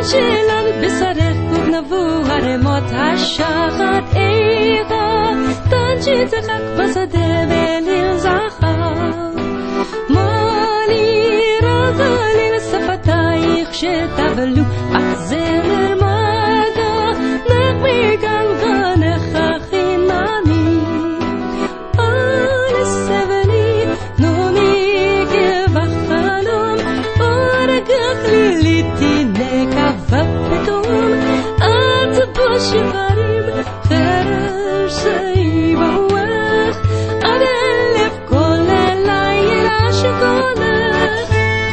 תשלם בשרך וגנבו הרמות השחת איכה תנשי צחק בשדה ואליל זכר מולי רגליל שפתייך שתבלו אך זמר מגע נחמי גנגנך חינני על סבני נומי כבחלום ורגח ליליתי נקבה פתאום את בשברים חרש סייבוך עד אלף כל לילה שכונך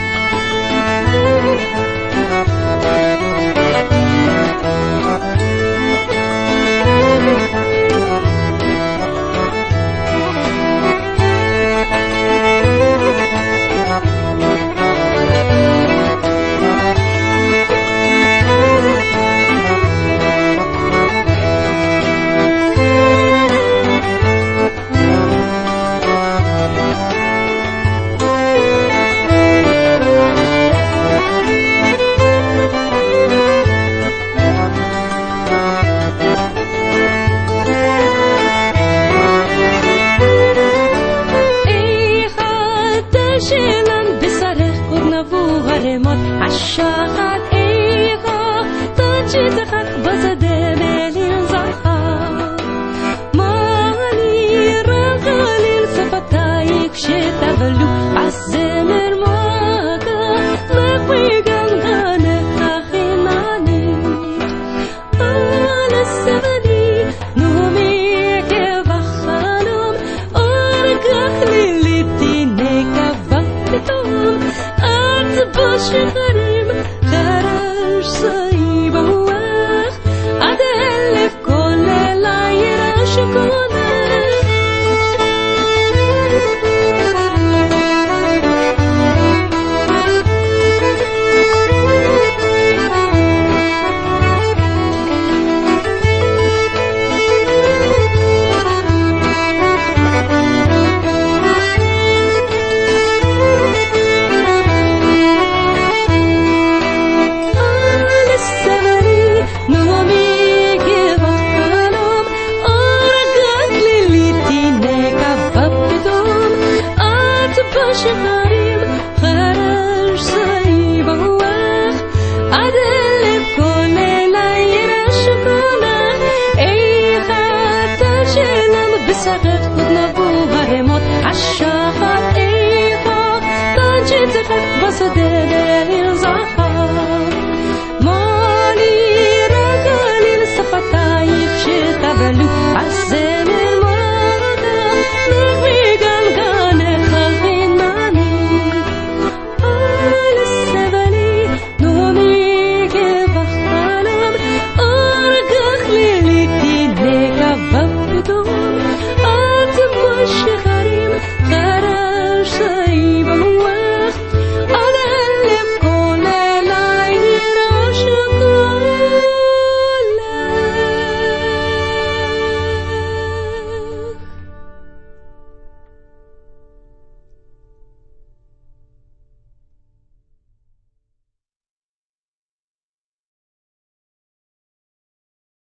השחת איכה תנשי צחק בשדה ואליל זכר מולי רגליל שפתייך שתבלו הזמר מגע נחמי גנגנך חיננית על סבני נומי כבחלום ורגח ליליתי נקבה פתאום את בשברים חרש סייבוך עד אלף כל לילה שכונך שחרים חרש סייבוך עד אלף כל לילה שכונך איכה תשלם בשרך וגנבו הרמות השחת איכה תנשי צחק בשדה